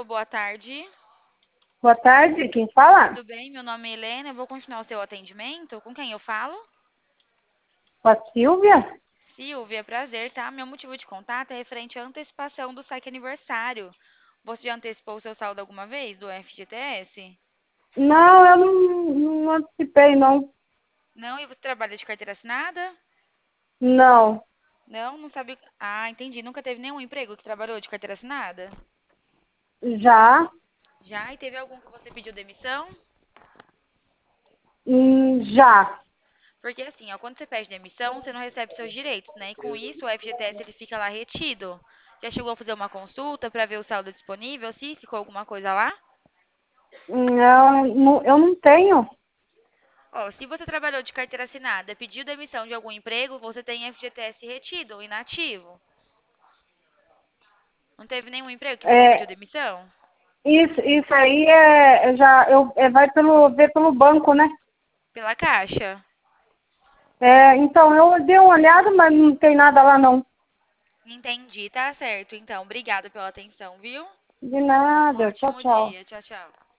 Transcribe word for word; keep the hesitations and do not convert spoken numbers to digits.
boa tarde. Boa tarde, quem fala? Tudo bem? Meu nome é Helena. Eu vou continuar o seu atendimento. Com quem eu falo? Com a Silvia? Silvia, prazer, tá? Meu motivo de contato é referente à antecipação do saque aniversário. Você já antecipou o seu saldo alguma vez do F G T S? Não, eu não, não antecipei, não. Não? E você trabalha de carteira assinada? Não, Não, não sabe. Ah, entendi. Nunca teve nenhum emprego que trabalhou de carteira assinada? já, Já? E teve algum que você pediu demissão? hum, já. Porque assim, ó, quando você pede demissão, você não recebe seus direitos, né? E com isso, o F G T S ele fica lá retido. Já chegou a fazer uma consulta para ver o saldo disponível, se ficou alguma coisa lá? Não, não, eu não tenho. Ó, se você trabalhou de carteira assinada, pediu demissão de algum emprego, você tem F G T S retido, inativo. Não teve nenhum emprego que você pediu É, demissão? isso, isso aí é, é já, eu, é, vai pelo, ver pelo banco, né? Pela Caixa. É, então, eu dei uma olhada, mas não tem nada lá, não. Entendi, tá certo. Então, obrigada pela atenção, viu? De Um nada, tchau, ótimo tchau. dia. Tchau, tchau.